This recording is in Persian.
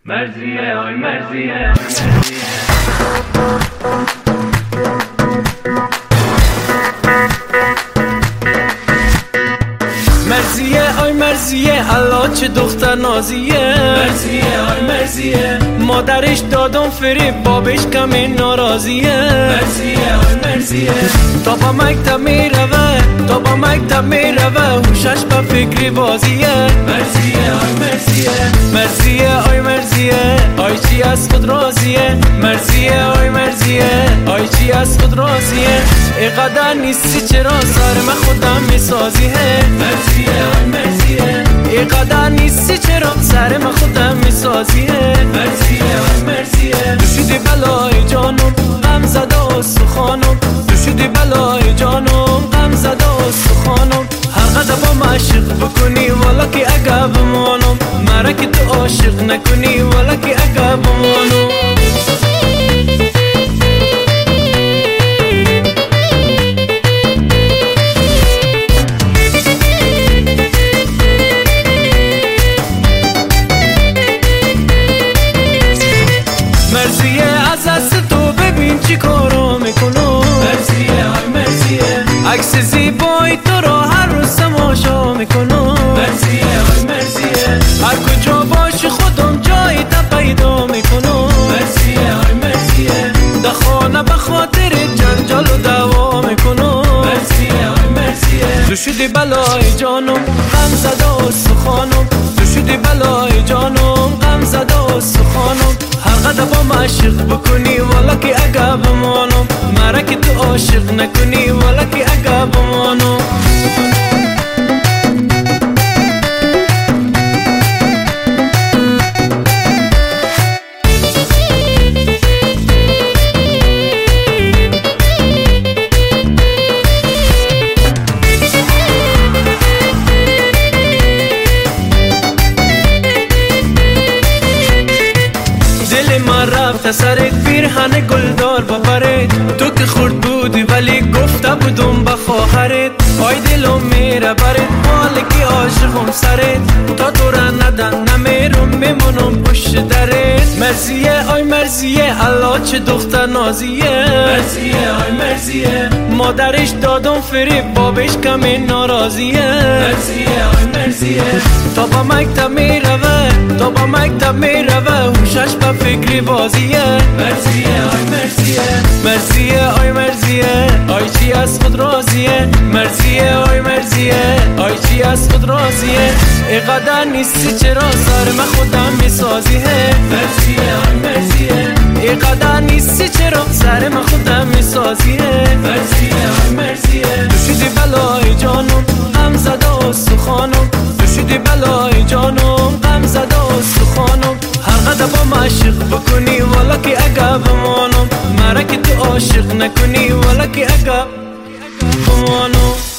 مرزیه آی مرزیه مرزیه آی مرزیه الله چه دختر نازیه مرزیه آی مرزیه مادرش دادم فریب بابش کمی ناراضیه مرزیه آی مرزیه تا با مکتب میروه تا با مکتب میروه هوشش به فکری بازیه مرزیه آی مرزیه مرزیه آی مرزیه آی چی از خود راضیه مرزیه آی مرزیه آی چی از خود راضیه اینقدر نیستی چرا سر من خودم میسازیه مرزیه آی مرزیه اینقدر نیستی چرا سر من خودم میسازیه مرزیه آی مرزیه تو شدی بلای جانم غم زده و سخانم تو شدی بلای جانم غم زده و سخانم هر قدر با من عشق بکنی والا که اگه بمانم مرا که تو عاشق نکنی والا که اگه بمانم مرزیه از دست تو ببین چی کارو میکنم مرزیه آی مرزیه عکس زیبایی تو را هر روز تماشا میکنم مرزیه آی مرزیه هر کجا باشی خودم جایی تا پیدا میکنم مرزیه آی مرزیه در خانه به خاطر جنجال و دعوا میکنم مرزیه آی مرزیه تو شدی بلای جانم غم زده و سخانم تو شدی بلای جانم غم زده و سخانم هر قدر با من عشق بکنی والا که اگه بمانم مرا که تو عاشق نکنی والا که اگه بمانم دل من رفت سرت پیرهن گلدار بپره تو که خورد بودی ولی گفته بودم به خواهرت آی دلم میره برت مالکی عاشقم سرت تا تو را ندن نمیرم میمونم پشت درت مرزیه آی مرزیه الله چه دختر نازیه مرزیه آی مرزیه مادرش دادم فریب بابش کمی ناراضیه مرزیه آی مرزیه تا با مکتب میروه تا با مکتب میروه هوشش به فکری بازیه مرزیه آی مرزیه مرزیه آی مرزیه آی چی از خود راضیه مرزیه آی مرزیه آی چی از خود راضیه اینقدر نیستی چرا سر من خودم میسازیه مرزیه آی مرزیه اینقدر نیستی چرا سر من خودم میسازیه مرزیه آی مرزیه تو شدی بلای جانم غم زده و سخانم تو شدی بلای جانم غم زده و سخانم هر قدر با من عشق بکنی والا که اگه بمانم مرا که تو عاشق نکنی والا که اگه بمانم